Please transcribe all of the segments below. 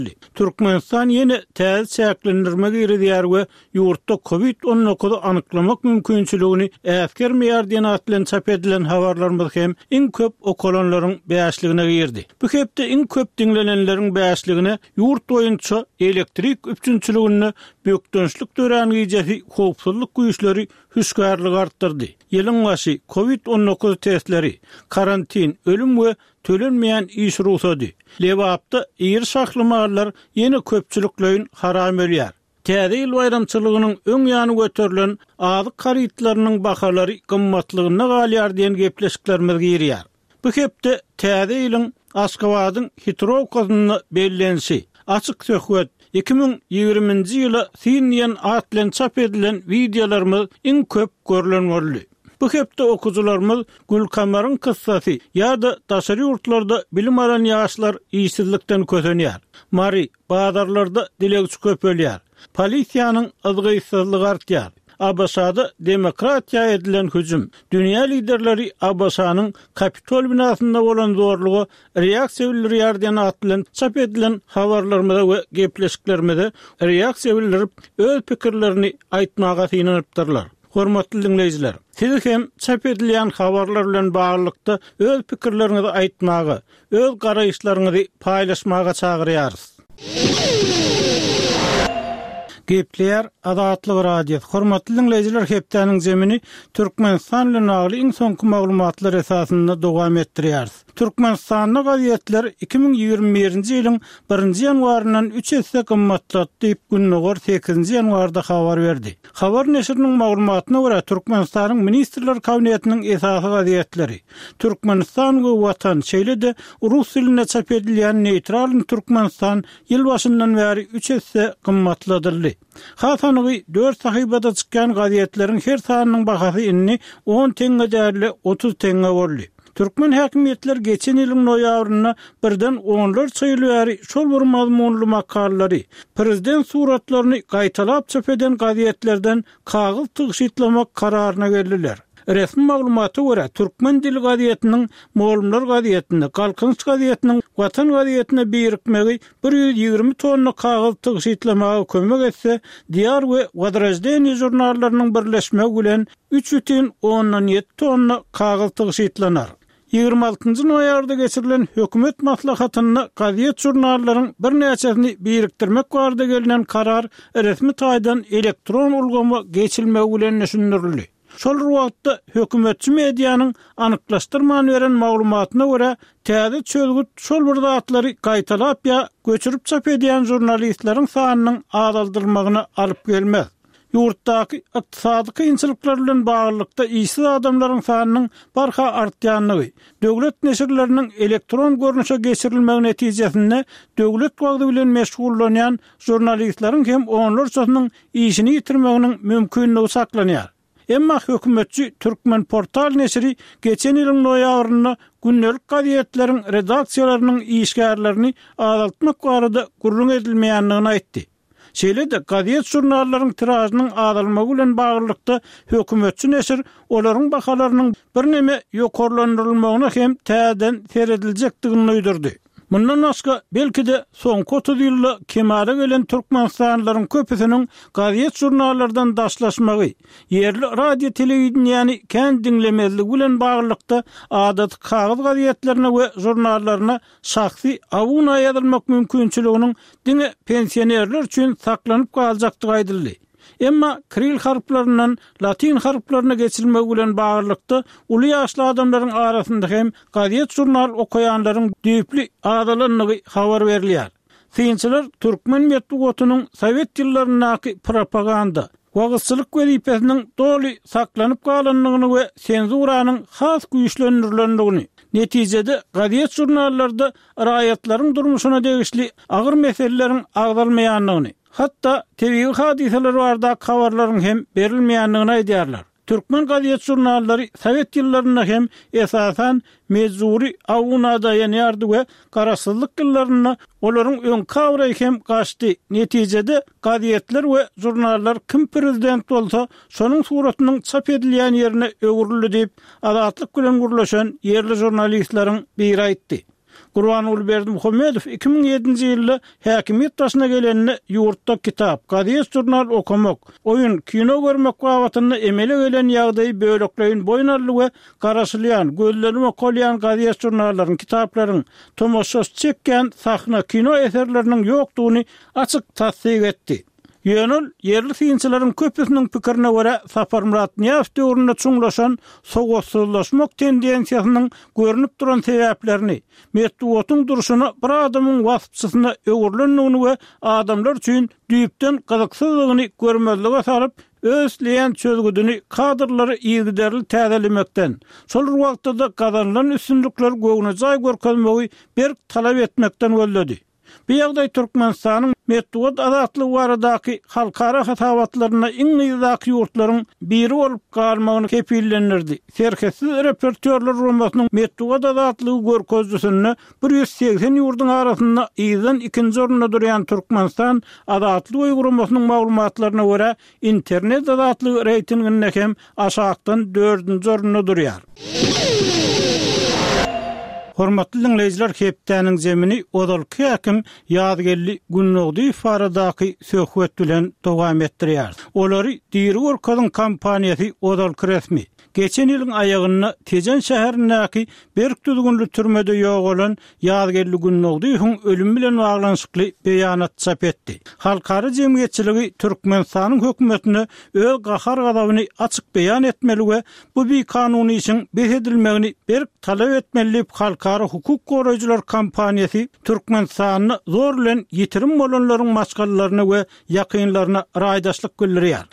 Türkmenistan yeni täze çäklendirme girýär we ýurtda COVID-19 anyklamak mümkinçiligini äskermeýär diýen atlan çap edilen habarlarymyz hem iň köp okulanlaryň bäşligine girdi. Bu hepde iň köp dinlenenleriň bäşligine ýurt boýunça elektrik üçinçiligini bökdönçlük döräni ýeji howpsuzlyk güýçleri hüsgärlik artdyrdy. Ýylyň başy COVID-19 testleri, karantin, ölüm we tölenmeýän iş ruhsady. Lewapda ýer saklamalar ýene köpçüliklerin haram ölýär. Täze ýyl bayramçylygynyň öň ýany göterilen azyk karytlarynyň bahalary gymmatlygyna galýar diýen gepleşiklerimiz girýär. Bu hepde täze ýylyň Aşgabatyň hitrovkasyny bellensi, açyk söhbet 2020-nji ýyla sinýen atlan çap edilen videolarymyz iň köp görülen boldy. Bu hepde okujularymyz Gülkamar'ın kıssasy ýa-da daşary ýurtlarda bilim alan ýaşlar işsizlikden kösenýär. Mari bazarlarda dilegçi köp ölýär. Polisiýanyň ızgyýsızlygy artýar. Abaşada demokratiýa edilen hüjüm, dünýä liderleri Abaşanyň Kapitol binasynda bolan zorlugy reaksiýa bildirýär diýen atlan çap edilen habarlarymyza we gepleşiklerimizde reaksiýa bildirip öz pikirlerini aýtmaga synanypdyrlar. Hormatly dinleýijiler, siz hem çap edilen habarlar bilen baglykda öz pikirlerinizi aýtmagy, öz garaýşlaryňyzy paýlaşmaga çagyrýarys. Gepler Adatlyk radio. Hormatly dinleýijiler, hepdeniň zemini Türkmenistan bilen agly iň soňky maglumatlar esasynda dowam etdirýäris. Türkmenistanyň gazetler 2021-nji ýylyň 1-nji ýanwaryndan 3 hisse gymmatlatdy diýip Günnäger 8-nji ýanwarda habar berdi. Habar neşriniň maglumatyna görä Türkmenistanyň ministrler kabinetiniň esasy gazetleri Türkmenistan we Watan şeýlede rus diline çap edilen neutral Türkmenistan ýyl başyndan bäri 3 hisse gymmatladyldy. Hasanygy 4 sahybada çykkan gazetleriň her sanynyň bahasy inni 10 teňe därli 30 teňe boldy. Türkmen häkimetler geçen ýylyň noýabryna birden onlar çyýly şol bir mazmunly makalary, prezident suratlaryny gaýtalap çap eden gazetlerden kagyz tygyşytlamak kararyna geldiler. Resmi maglumata görä Türkmen dili gazetiniň Moğollar gazetinde, Kalkınç gazetiniň Watan gazetine birikmegi 120 tonna kagyz tygyşytlamaga kömek etse, diýar we Wadrajdeny jurnallarynyň birleşmegi bilen 3,7 tonna kagyz tygyşytlanar. 26-njy noýabrda geçirilen hökümet maslahatyna gazet jurnallaryň bir näçesini birikdirmek barada gelinen karar resmi taýdan elektron ulgama geçilmegi bilen düşündirildi. Şol wagtda hökümetçi mediýanyň anyklaşdyrmany beren maglumatyna görä täze çözgüt şol bir zatlary gaýtalap ýa göçürip çap edýän jurnalistleriň sanynyň azaldyrmagyna alyp gelmez. Ýurtdaky ykdysady kynçylyklar bilen baglykda işsiz adamlaryň sanynyň barha artýanyny, döwlet neşirleriniň elektron görnüşe geçirilmegi netijesinde döwlet wagty bilen meşgullanýan jurnalistleriň hem onlar çysynyň işini ýitirmeginiň mümkinligi saklanýar. Emma hökümetçi Türkmen portal neşri geçen ýylyň noýabrynda günnelik gazetleriň redaksiýalarynyň işgärlerini azaltmak barada gurrun edilmeýändigini aýtdy. Şeýle-de gazet jurnallaryň tiražynyň azalmagy bilen baglykda hökümetçi neşir olaryň bahalarynyň bir neme ýokarlandyrylmagyna hem täzeden seredilejekdigini öýdürdi. Mundan başga belki de soňky 30 ýylda kemale gelen türkmenistanlylaryň köpüsiniň gazet jurnallardan daşlaşmagy, yerli radio telewiziýany kän dinlemezligi bilen baglykda adat kagyz gazetlerine we jurnallaryna şahsy abuna ýazylmak mümkinçiliginiň diňe pensionerler üçin saklanyp galjakdygy aýdyldy. Emma Kiril harflerinden Latin harflerine geçilmegi bilen baglykda uly ýaşly adamlaryň arasynda hem gazet jurnal okuyanlaryň düýpli adalanlygy habar berilýär. Synçylar Türkmen medeniýetiniň Sowet ýyllarynaky propaganda, wagtçylyk wezipesiniň doly saklanyp galanlygyny we senzuranyň has güýçlendirilýändigini, netijede gazet jurnallarda raýatlaryň durmuşyna degişli agyr meseleleriň agdalmaýanlygyny, hatta TV hadiseler barada habarlaryň hem berilmeýändigini aýdýarlar. Türkmen gazet jurnallary Sowet ýyllaryna hem esasan mezuri awunada ýanýardy we garaşsyzlyk ýyllaryna olaryň öň kawry hem gaçdy. Netijede gazetler we jurnallar kim prezident bolsa, şonuň suratynyň çap edilýän ýerine öwürildi diýip adatlyk bilen gurlaşan yerli jurnalistleriň biri aýtdy. Gurbanuly Berdimuhammedow 2007-nji ýylda häkimiýet başyna gelenine ýurtda kitap, gazet, jurnal okumak, oyun, kino görmek wagtyny emele gelen ýagdaýy bölekleýin boýnarly we garaşylýan, gözlerime kolýan gazet, jurnallaryň, kitaplaryň tomoşa çekken sahna kino eserleriniň ýokdugyny açyk tasdik etdi. Ýönül yerli synçylaryň köpüsiniň pikirine görä Saparmurat Niýazow döwründe çuňlaşan sowatsuzlaşmak tendensiýasynyň görünip duran sebäplerini, medeniýetiň duruşyny bir adamyň wasypçysyna öwürlendigini we adamlar üçin düýpden gyzyksyzlygyny görmezlige salyp özleýän çözgüdüni kadrlary ýygyderli täzelemekden, şol wagtda gazanlan üstünlikler göwüne jaý görkezmegi bir talap etmekden gölledi. Bu ýagdaý Türkmenistanyň medeniýet azatlygy baradaky halkara hatawatlaryna iň ýyzak ýurtlaryň biri bolup galmagyny kepillendirdi. Serketsiz repertuarlar romasynyň medeniýet azatlygy görkezdiňi 180 ýurdun arasynda ýyzdan ikinji orunda durýan Türkmenistan azatlygy uyguramasynyň maglumatlaryna görä internet azatlygy reytinginde hem aşagdan 4-nji orunda durýar. Hormatly dinleyijiler, hepdeniň zemini odalky hakim ýadgerli Günnogdy faradaky söhbet bilen dowam etdirýär. Olary Diri Orkadyň kampaniýasy odalky resmi. Geçen ýylyň aýagyna Tejen şäherindäki Berk düzgünlü türmede ýok bolan ýadgerli Günnogdyň ölüm bilen baglanyşykly beýanat çap etdi. Halkara jemgyýetçiligi Türkmenistanyň hökümetine öz gahar gadabyny açyk beýan etmeli we bu bir kanuny işin besedilmegini Berk talap etmeli. Halkara hukuk goraýjylar kampaniýasy Türkmenistanyny zor bilen ýitirim bolanlaryň maçgallaryna we ýakynlaryna raýdaşlyk bildirýär.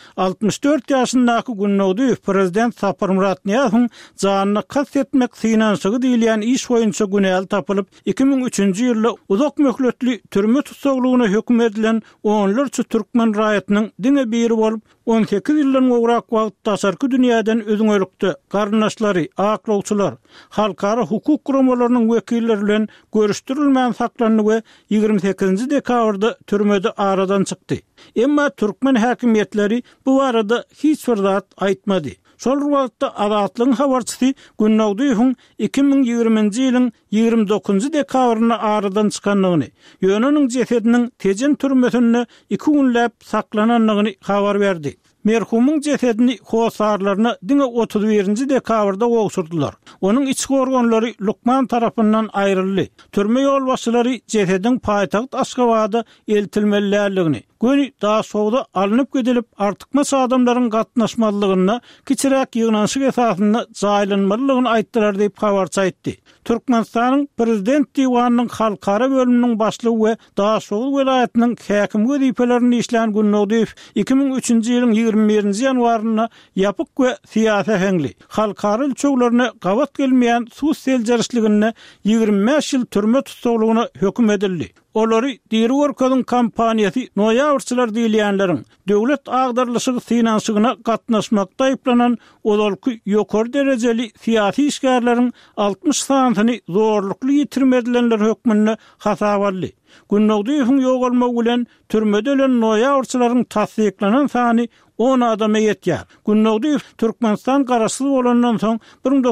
64 ýaşyndaky Günnogdy prezident Saparmurat Niýazow janyny kastetmek synanşygy diýilýän iş boýunça günäl tapylyp 2003-nji ýylda uzak möhletli türme tutsaglygyna hökm edilen onlarça türkmen raýatynyň diňe biri bolup 18 ýyldan gowrak wagt taşarky dünýäden özüňölükde garnaşlary, aklawçylar, halkara hukuk guramalarının vekilleri bilen görüşdürilmän saklanyny we 28-nji dekabrda türmede aradan çykdy. Emma Türkmen häkimiýetleri bu arada hiç bir zat aýtmady. Şol wagtda azatlygyň habarçysy Günnogdyň 2020-nji ýylyň 29-njy dekabryna aradan çykanlygyny, ýönüniň jesediniň Tejen türmesinde 2 günläp saklananlygyny habar berdi. Merhumyň jesedini hosarlaryna diňe 31-nji dekabrda gowşurdylar. Onuň içki organlary Lukman tarapyndan aýryldy. Türme ýolbaşçylary jesediň paýtaxt Aşgabatda eltilmeliligini, göni daha soğuda alınıp gidilip artykmasa adamlaryň gatnaşmalygyna kiçirek ýygnanşyk esasynda jaýlanmalygyny aýtdylar diýip habarça aýtdy. Türkmenistanyň prezident diwanynyň halkara bölüminiň başlygy we Daşoğul welaýatynyň häkim wezipelerini işleýän Günnogdy 2003-nji ýylyň 21-nji ýanwaryna ýapyk we siýasy hengli halkara ölçeglerine gabat gelmeýän sosial jarşylygyna 25 ýyl türme tutsaglygyna hökm edildi. Olary Diri Orkadyň kampaniýasy noýabrçylar diýilýänleriň döwlet agdarlyşygy synanşygyna gatnaşmakda aýplanan odalky ýokary derejeli siýasy işgärleriň 60 sanyny zorlukly ýitirmedilenler hökmüne hasabally. Günnogdyň ýogalmagy bilen türmede ölen noýabrçylaryň tasdiklanan sany 10 adama ýetýär. Günnogdy Türkmenistan garaşlyk bolandan soň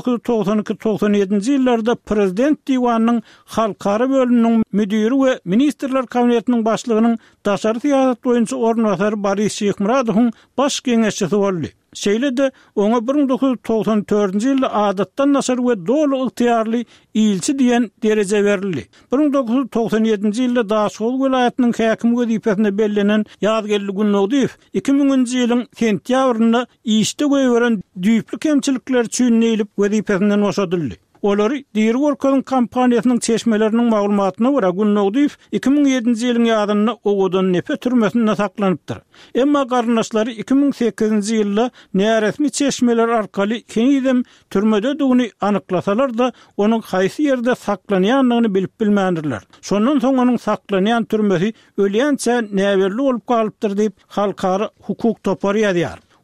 1992-97-nji ýyllarda prezident diwanynyň halkara bölüminiň müdiri we ministrler kabinetiniň başlygynyň daşary siýasat boýunça ornwasary Boris Şeýhmuradowyň baş geňeşçisi boldy. Şeýle-de oňa 1994-nji ýylda adatdan naşar we dolu ygtyýarly ilçi diýen derece berildi. 1997-nji ýylda Daşoğul welaýatynyň häkim wezipesine bellenen ýadgerli Günnogdy 2000-nji ýylyň sentýabrynda işde göýberen düýpli kemçilikler üçin eýilip wezipesinden boşadyldy. Olary Diri Orkadyň kampaniýasynyň çeşmeleriniň maglumatyna görä Günnogdy 2007-nji ýylyň ýazyna Ogodan Nepe türmesinde saklanypdyr. Emma garnaşlary 2008-nji ýylda näresmi çeşmeler arkaly kenidem türmede dugny anyklasalar da onuň haýsy ýerde saklanýanlygyny bilip bilmändirler. Şondan soň onuň saklanýan türmesi ölýänçe näberli bolup galypdyr diýip halkara hukuk topary ýazýar.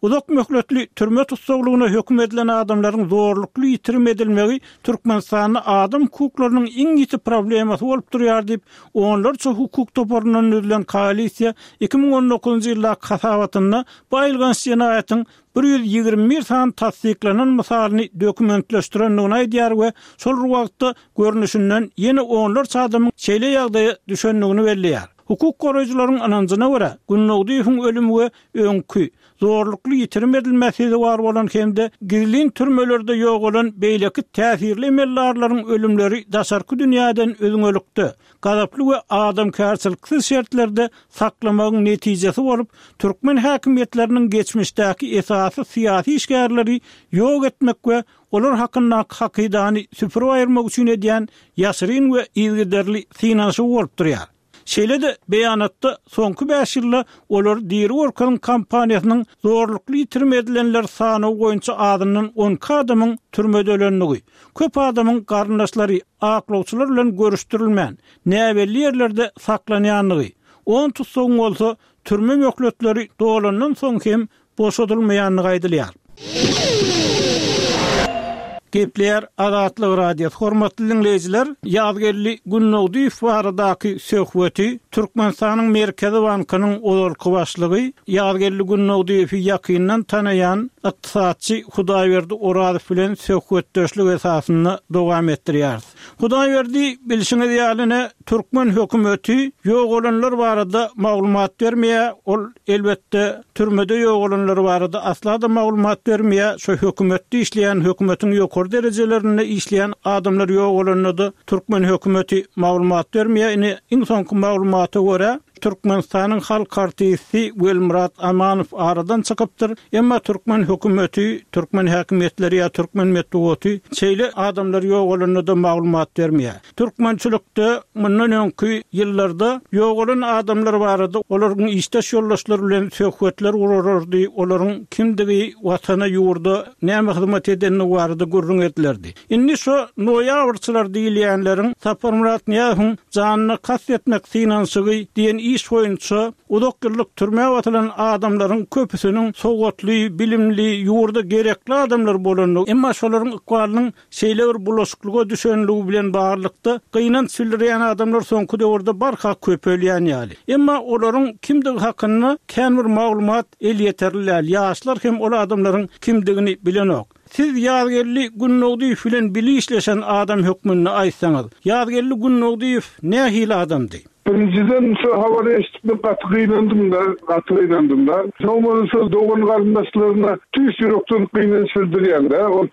Uzak möhletli türme tutsaglygyna hökm edilen adamlaryň zorlukly ýitirim edilmegi Türkmenistanyň adam hukuklarynyň iň ýiti problemasy bolup durýar diýip, onlarça hukuk toparyndan ödülen koalisiýa 2019-njy ýyla kasawatyna baýylgan senatyň 121 san tasdiklanan misalyny dokumentleşdirendigini aýdýar we şol wagtda görnüşinden ýene onlarça adamyň şeýle ýagdaýa düşendigini belliýär. Hukuk goraýjylaryň ananjyna görä, Günnowdyýewiň ölümi we öňkü zorlukly ýitirim edilmesi bar bolan hemde gizlin türmelerde ýok bolan beýleki täsirli emellarlaryň ölümleri daşarky dünýäden özüňölükde, gazaply we adamkärçiliksiz şertlerde saklamagyň netijesi bolup, türkmen häkimetleriniň geçmişdäki esasy syýasy işgärleri ýok etmek we olar hakynda hakydany süpürip aýyrmak üçin edýän ýaşyryn we ýygyderli finansy bolup durýar. Şeýle de beýanatda soňky 5 ýylda olar diýeri orkanyň kampaniýasynyň zorlukly ýitirim edilenler sany boýunça adynyň 10 adamyň türmede ölenligi, köp adamyň garyndaşlary aklawçylar bilen görüşdirilmän, näbelli ýerlerde saklanýanlygy, 10 tutsagyň bolsa türme möhletleri dolandan soň hem boşadylmaýanlygy aýdylýar. Gepler Azatlyk radiosu hormatly dinleyijiler, ýazgerli Günnowdyýew baradaky söhbeti Türkmenistanyň Merkezi Bankynyň olarky başlygy, ýazgerli Günnowdyýewi ýakyndan tanayan ykdysadçy Hudaýberdi Orazow bilen söhbetdeşlik esasyna dowam etdirýär. Hudaýberdi bilşiňiz ýalyna Türkmen hökümeti ýok olanlar barada maglumat bermeýär, ol elbetde türmede ýok olanlar barada asla da maglumat bermeýär. Şo hökümetde işleýän hökümetiň ýok derecelerinde işleyen adamlar ýok bolanyny Türkmen hökümeti maglumat bermeýär. Ine iň soňky maglumata görä Türkmenistanyň Halk Partiyasi Welmurat Amanow aradan çykypdyr. Emma Türkmen hökümeti, Türkmen häkimetleri ýa Türkmen metbuaty şeýle adamlar ýok bolanyny maglumat bermeýär. Türkmençilikde mundan öňkü ýyllarda ýok bolan adamlar barada olaryň işdeş ýoldaşlary bilen söhbetler urardy. Olaryň kimdigi, watana, ýurda näme hyzmat edenini barada gurrun etlerdi. Indi şo noýabrçylar diýilýänleriň Saparmurat Niýazowyň janyny kastetmek finansygy diýen iş boýunça uzak ýyllyk türme watylan adamlaryň köpüsiniň sowgatly, bilimli, ýurda gerekli adamlar bolanyny, emma şolaryň ykbalynyň şeýle bir bulaşyklyga düşenligi bilen baglykda gynan süldirýän adamlar soňky döwürde barha köp ölýän ýaly. Emma olaryň kimdigi hakynda kän bir maglumat el ýeterli, ýaşlar hem ol adamlaryň kimdigini bilenok. Siz ýazgerli Günnowdyýew bilen bili işleşen adam hökmüni aýtsaňyz, ýazgerli Günnowdyýew nähili adamdy? Birinciden şu havada eşitme katkıylandım da. Sonunda doğun kardeşlerine tüys yürüktün kıynen sürdürüyen de. O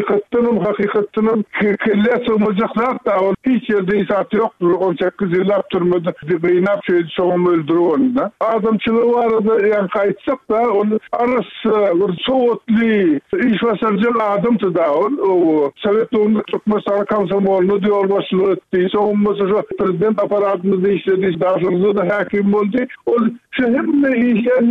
hakikatının kelle sığmayacaklar da hiç yerde isatı yoktur. 18 yıl yaptırmadı. Kıynap şeydi soğum öldürü onu da. Adamçılığı var da yani kayıtsak da onu arası soğutlu iş basarcıl adamdı da o Sovet doğumda Türkmenistan Komsomolunu diyor başlığı ettiği soğunması şu prezident aparatımızda işlediği dağılığında da hakim oldu. O şu hem işleyen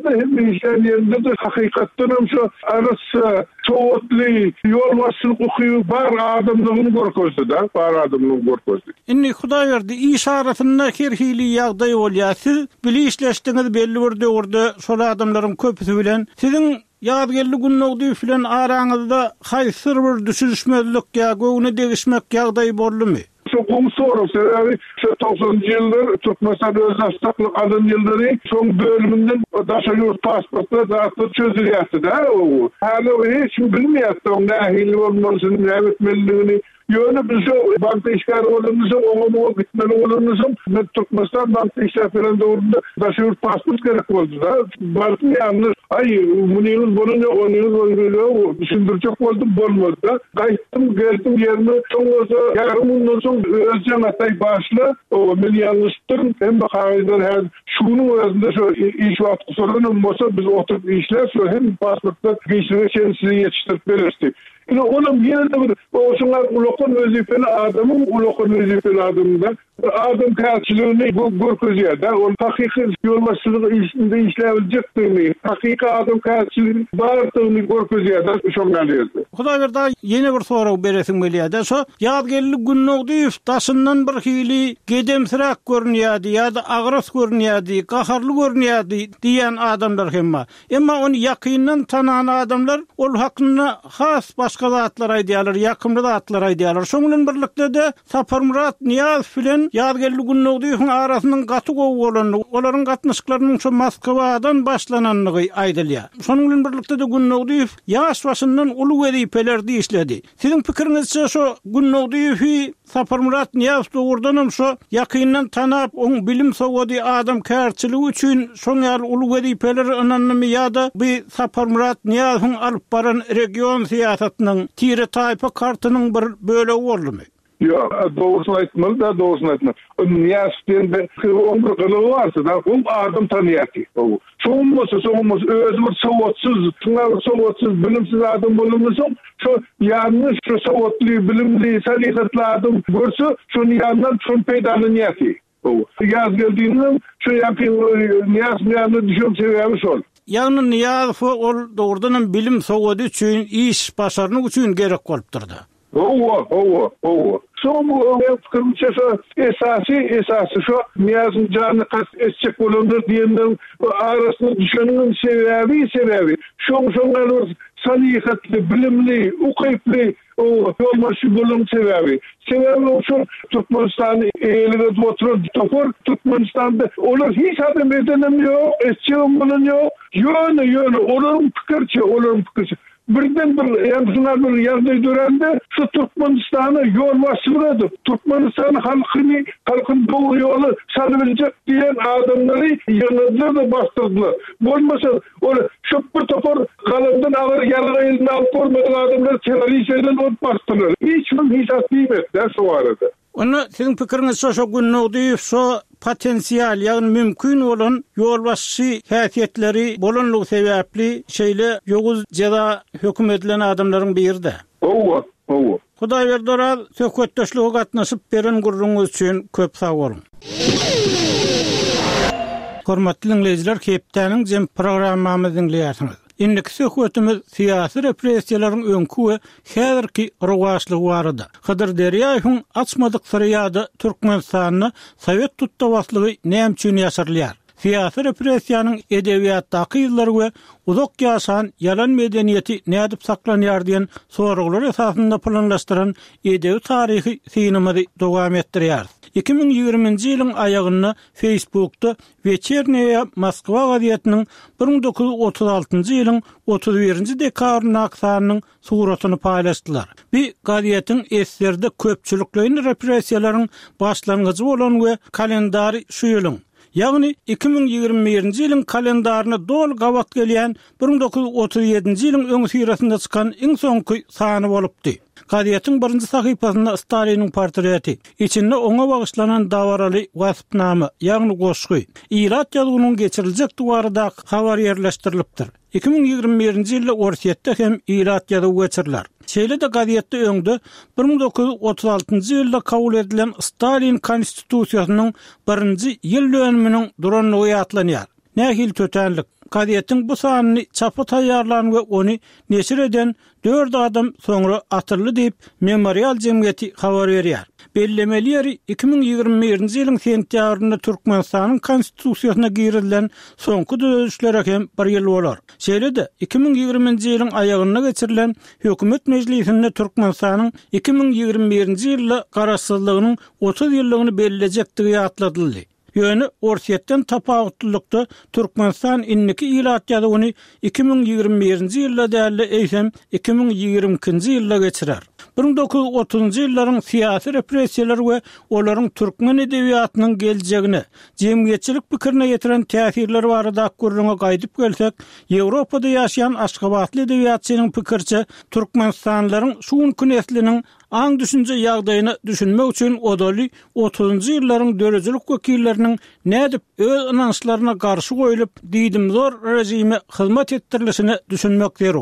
yerinde de hakikatten şu arası soğutlu yol başlığı okuyu bar adamlığını korkuzdu da. Inni Hudaýberdi iş arasında kerhili ýagdaý bolýar. Siz bili işleşdiňiz belli bir döwürde şol adamlaryň köpüsi bilen sizin ýazgerli Günnowdyýew bilen araňyzda haýsyr bir düşüşmezlik ýa göwüne degişmek ýagdaý boldymy? Çok soru. Yani 90 yıllar Türkmenistan özastaklık adın yılları son bölümünden daşa yurt pasportla dağıtı çözülüyordu da. Hala hiç bilmiyordu. Nahili olmasını, ne etmeliğini. Yönü bize bankta işgal olunmuşum, oğlumu gitmeli olunmuşum. Türkmenistan bankta işgal falan doğrunda daşa yurt pasport gerek oldu da. Baktı yalnız, bunu yıl boyunca düşündürecek oldum, bolmadı da. Geldim yerine, yarımından sonra Özcan Atay başlı, beni yanlıştırın. Hem de kahveden şunun özünde şu iş vakti sorunum olsa biz oturup işler, hem pasportlar geçirme kendisini yetiştirip verirdik. Onun yerinde bir, o şunlar ulokun vazifeli adamın, ulokun vazifeli adamından adam kärçiliğini bu görkezýär da ol hakyky ýolbaşçylygy işinde işläbiljekdigini, hakyky adam kärçiliğini bardygyny görkezýär da şoňalydy. Hudaý berdi, ýene bir soraw beresiň bolýar-da, şo ýadgerlik günnägdi taşyndan bir hili gedemsirak görünýärdi ýa-da agras görünýärdi, gaharly görünýärdi diýen adamlar hem bar. Emma onu ýakyndan tanan adamlar ol hakynda has başga zatlar aýdýarlar, ýakymly zatlar aýdýarlar. Şoň bilen birlikde de Saparmurat Niyaz bilen ýadgerlik günnägdi arasyndan gaty gowy bolan, olaryň gatnaşyklarynyň şo Moskwadan başlananlygy aýdylýar. Şonuň bilen birlikde de günnägdi ýaş başyndan uly wezipelerdi işledi. Siziň pikirinizçe şo günnägdi Saparmurat Niyaz dogurdanam şo ýakyndan tanap, oň bilim sowady adam kärçiligi üçin şoňar uly wezipeler ananymy ýa-da bu Saparmurat Niyazyň alyp baran region siýasatynyň tire taýpa kartynyň bir bölegi boldymy? Ja, doğrusunu aýtmaly da, doğrusunu aýtmaly. Niýasden bir umr gylygy barsa da, bu adam tanýardy. Soňmasa özü sowatsyz, bilimsiz adam bolmasyň, şu ýalnys şu sowatly, bilimli, salihatly adam görse, şonu ýandan şonu peýdalanýardy. Ýaz geldiğinde şu yapayım Niyaz düşün sebebi şol. Yani Niyaz ol doğrudan bilim sowady üçin, iş başarmak üçin gerek bolup durdy. Son bu fikrimçe esası şu Niyaz'ın canı kas etçek bolundur diýenden arasında düşünün sebebi. Şoňa salihatly, bilimli, ukyply olmaşı bolun sebebi. Sebebi şu Türkmenistan elige oturan topor Türkmenistan'da olar hiç adam edenem yok, etçeğim bolun yok. Yönü, olaryň pikirçi. Birden bir ýa-da bir ýagdaý dörende şu Türkmenistany ýolbaşçylygy, Türkmenistan halkyny doğru ýoly salybiljek diýen adamlary ýanada da bastyrdylar. Bolmasa ola şu bir topor galandan agar ýargyny alyp görmeden adamlar teröristlerden ot bastyrdylar. Hiç hatlymetler şu arada. Onu sizin pikiriňiz şo günnägdi şo potensial ýagny mümkin bolan ýolbaşçy häsiýetleri bolanlygy sebäpli şeýle ýoguz jada höküm edilen adamlaryň birinde. Hudaý berdi, söhbetdeşlige gatnaşyp beren gurruňyz üçin köp sag bolun. Hormatly dinleýijiler, Kepdeniň jem programmamyzy dinleýärsiňiz. Indiki söhbetimiz siyasi repressiýalaryň öňkü we häzirki rowajlygy barada. Hydyr Derýäýewiň açmadyk syryýady Türkmenistanyny Sowet tutdawaslygy näme üçin ýaşyrylýar? Siyasi repressiýanyň edebiýatdaky ýyllary we uzak ýaşan ýalan medeniýeti nädip saklanýar diýen soraglar esasynda planlaşdyran edebi taryhy synamazy dowam etdirýär. 2020-nji ýylyň aýagyny Facebook'da Вечерняя Moskva gazetynyň 1936-njy ýylyň 31-nji dekabrynda aksanyň suratyny paýlaşdylar. Bu gazetyň eserde köpçüliklerini repressiýalaryň başlangyjy bolan we kalendary şu ýylyň, ýagny 2021-nji ýylyň kalendaryna dol gawat gelýän 1937-nji ýylyň öňü sirasynda çykan iň soňky sany bolupdy. Gazetyň birinji sahypasynda Staliniň portreti, içinde oňa bagyşlanan dawaraly wasypnama, ýagny goşgy, irat ýazygynyň geçiriljek duwarda habar ýerleşdirilipdir. 2021-nji ýylda Orsiýetde hem irat ýazygy geçiriler. Şeýle de gazetde öňde 1936-njy ýylda kabul edilen Stalin konstitusiýasynyň 1-nji ýyl dönüminiň duranlygy ýatlanýar. Nähil tötenlik. Gazetyň bu sanyny çapy taýýarlan we ony neşir eden 4 adam soňra atyrly diýip Memorial Jemgyýeti habar berýär. Bellemeleri 2021-nji ýylyň sentýabrynda Türkmenistanyň konstitusiýasyna girilen soňky düzüşlere hem bir ýyl bolar. Şeýle de 2020-nji ýylyň aýagyna geçirilen hökümet mejlisinde Türkmenistanyň 2021-nji ýylda garaşsyzlygynyň 30 ýyllygyny bellejektigi ýatladyldy. Ýöne Orsiýetden tapawutlykda Türkmenistan inniki ilat ýazygyny 2021-nji ýylda däli eýsem 2022-nji ýylda geçirer. 1930-njy ýyllaryň siyasi repressiýalar we olaryň türkmen edebiýatynyň geljegine, jemgyýetçilik pikirine ýetiren täsirleri barada gurruna gaýdyp gelsek, Ýewropada ýaşaýan aşgabatly edebiýatçynyň pikirçe Türkmenistanlaryň şuňky nesliniň aň düşünje ýagdaýyny düşünmek üçin odaly 30-njy ýyllaryň dörejilik wekilleriniň nädip öz inançlaryna garşy goýulyp diýdim zor rejime hyzmat etdirilişini düşünmek zerur.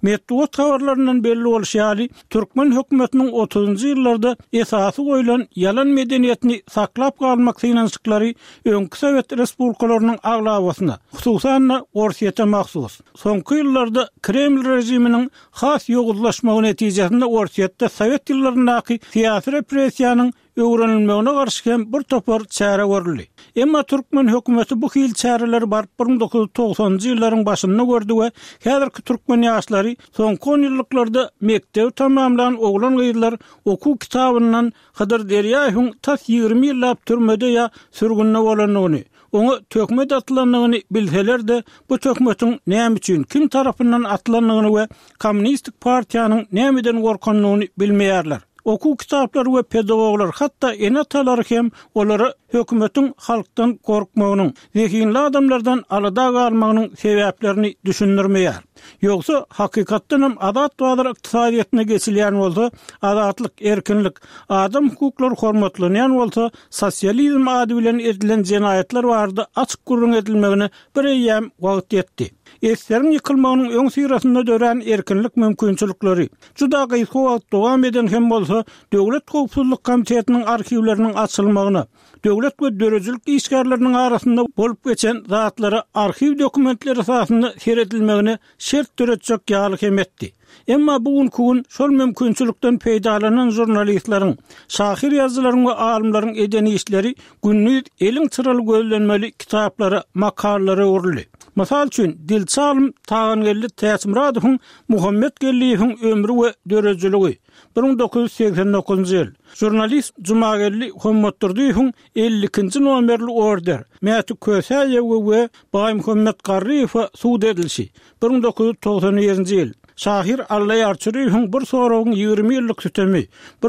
Metduat habarlarından belli bolşýaly, Türkmen hökümetiniň 30-njy ýyllarda esasy goýulan yalan medeniyetini saklap galmak synançyklary öňkü Sowet respublikalarynyň aglawasyna, hususan Orsiýete mahsus. Soňky ýyllarda Kreml rejiminiň has ýoguzlaşmagy netijesinde Orsiýetde Sowet ýyllaryndaky syýasy repressiýanyň öwrenilmegine garşy hem bir topar çäre görüldi. Emma Türkmen hökümeti bu hil çäreleri barp 1990-njy ýyllaryň başynda gördü we häzirki türkmen ýaşlary soňky 10 ýyllyklarda mektep tamamlanan oglan gyýdylar okuw kitabyndan Hydyr Derýäýewiň tas 20 ýyllap türmede ýa sürgünde bolanyny, onu tökmet atlanyny bilseler de bu tökmetiň näme üçin kim tarapyndan atlanyny we Kommunistik partiýanyň nämeden gorkanyny bilmeýärler. Okuw kitaplary we pedagoglar hatda enatalary hem olary hökümetiň halkdan korkmagynyň, zekinli adamlardan alada galmagynyň sebäplerini düşündirmeýär. Ýogsa hakykatdan hem adat we yktysadyýatyna geçilýän bolsa, adatlyk, erkinlik, adam hukuklary hormatlanýan bolsa, sosializm ady bilen edilen jenaýatlar barada açyk gurrun edilmegine bir ýem wagt ýetdi. Eslerin yıkılmagynyň öň syrasynda dören erkinlik mümkinçilikleri juda gysga wagt dowam eden hem bolsa, Döwlet Howpsuzlyk Komitetiniň arkiwleriniň açylmagyna, döwlet we dörejilik işgärleriniň arasynda bolup geçen zatlary arkiw dokumentleri esasynda seredilmegine şert töretjek ýaly hem etdi. Emma bugünkü gün şol mümkinçilikden peýdalanan jurnalistlaryň, şahir ýazgylaryň we alimlaryň edeni işleri günnüz eliň çyraly gözlenmeli kitaplary, makalary urildi. Masal üçin Dilçalym Tagangelli Täsmiradowyň Muhammed Gelliýewiň ömrü we dörejiligi 1989-njy ýyl. Jurnalist Jumagelli Hümmetdirdiýewiň 52-nji nomerli order Mäti Kösäýew we Baý Muhammed Garriewa suud edilşi 1997-nji ýyl. Şahir Allay Arçyryň bir soragyň 20 ýyllyk sütemi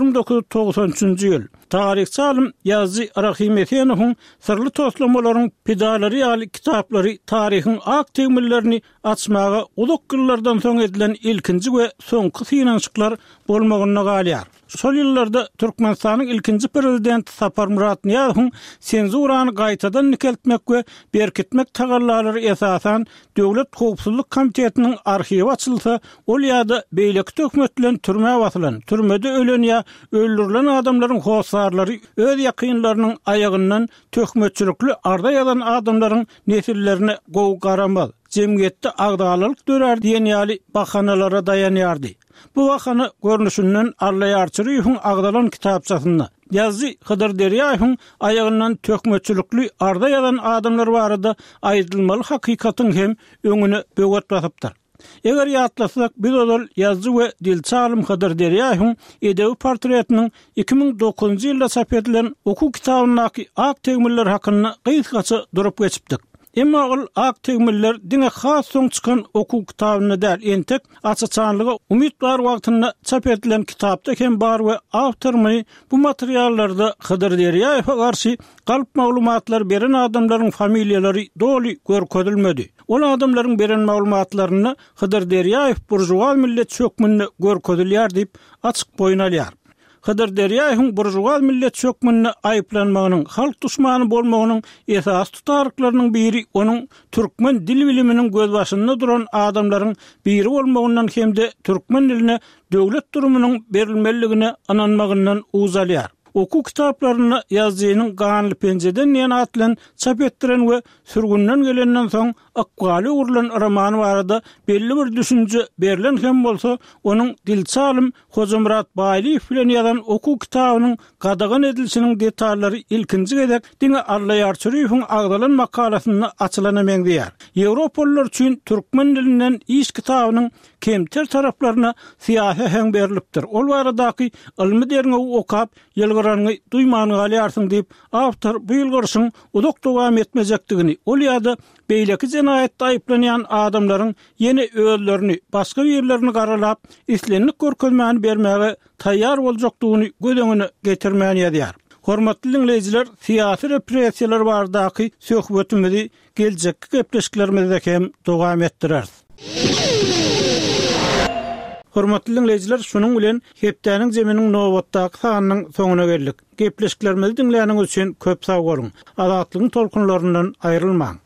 1993-nji ýyl. Tarihçi alim Ýazy Rahim Esenewiň sırly toslamalaryň pedalary ýaly kitaplary tarihiň ak temillerini açmaga uzak ýyllardan soň edilen ilkinji we soňky synançyklar bolmagyna galýar. Şol ýyllarda Türkmenistanyň ilkinji prezidenti Sapar Murat Niýazowyň senzurany gaýtadan nikeltmek we berkitmek tagallary esasan Döwlet Howpsuzlyk Komitetiniň arkiwi açylsa, ol ýa-da beýleki tökmet bilen türme wasylan, türmede ölen ýa öldürilen adamlaryň howsarlary öz ýakynlarynyň ayagyndan tökmetçilikli arda ýalan adamlaryň nesillerine gowy garamaz, jemgyýetde agdalylyk dörer diýen ýaly bahanalara dayanýardy. Bu wakany görnüşinden Allay Arçyryň agdalan kitapçasynda Ýazy Hydyr Derýäýewiň ayagyndan tökmetçilikli arda ýalan adamlar barada aýdylmaly hakykatyň hem öňüne böwet basypdyr. Eger ýatlasak, biz odal Ýazy we Dilçalym Hydyr Derýäýewiň edebi portretiniň 2009-njy ýylda çap edilen okuw kitabyndaky ak tegmiller hakyna gysgaça durup geçipdik. Emma ol ak tegmiller diňe has soň çykan okuw kitabyny däl, entek açyçanlygy umyt bar wagtynda çap edilen kitapda hem bar we awtoryny bu materiallarda Hydyr Derýäýewe garşy galp maglumatlar beren adamlaryň familiýalary doly görkezilmedi. Ol adamlaryň beren maglumatlaryny Hydyr Derýäýew burjuwa millet çökmünde görkezilýär diýip açyk boýnalýar. Hydyr Derýäýewiň burjuwa millet çökmünde aýplanmagynyň, halk duşmany bolmagynyň esas tutarlyklarynyň biri onuň türkmen dil biliminiň göz başynda duran adamlaryň biri bolmagyndan hemde türkmen diline döwlet durumynyň berilmeligine ananmagyndan uzalýar. Okuw kitaplaryny Ýazynyň Ganly Penjeden ýene atlan çap etdiren we sürgünden gelenden soň akwaly urulan romany barada belli bir düşünje berilen hem bolsa, onuň Dilçalym Hojamrat Baýlyw bilen ýazan okuw kitabynyň gadagan edilişiniň detallary ilkinji gedek diňe Allay Arçyryň agdalan makalasyny açylana meňdýär. Ýewropalılar üçin türkmen dilinden iş kitabynyň kemter taraplarına siýasy hem berilipdir. Ol baradaky ilmi derňe okap ýylgyranyňy duýmany galýarsyň diýip awtor bu ýylgyryşyň uzak dowam etmejekdigini, ol ýa-da beýleki jenaýatda aýplanýan adamlaryň ýene özlerini, başga ýerlerini garalap, islenlik görkezmäni bermäge taýýar boljakdygyny göz getirmäni ýazýar. Hormatly dinleýijiler, siýasy repressiýalar baradaky söhbetimizi geljekki gepleşiklerimizde hem dowam etdireriz. Hormatly dinleýijiler, şunuň bilen hepdäniň jeminiň nowatdaky sanynyň soňuna geldik. Gepleşiklerimizi dinleýäniňiz üçin köp sag bolun. Azatlygyň tolkunlaryndan aýrylmaň.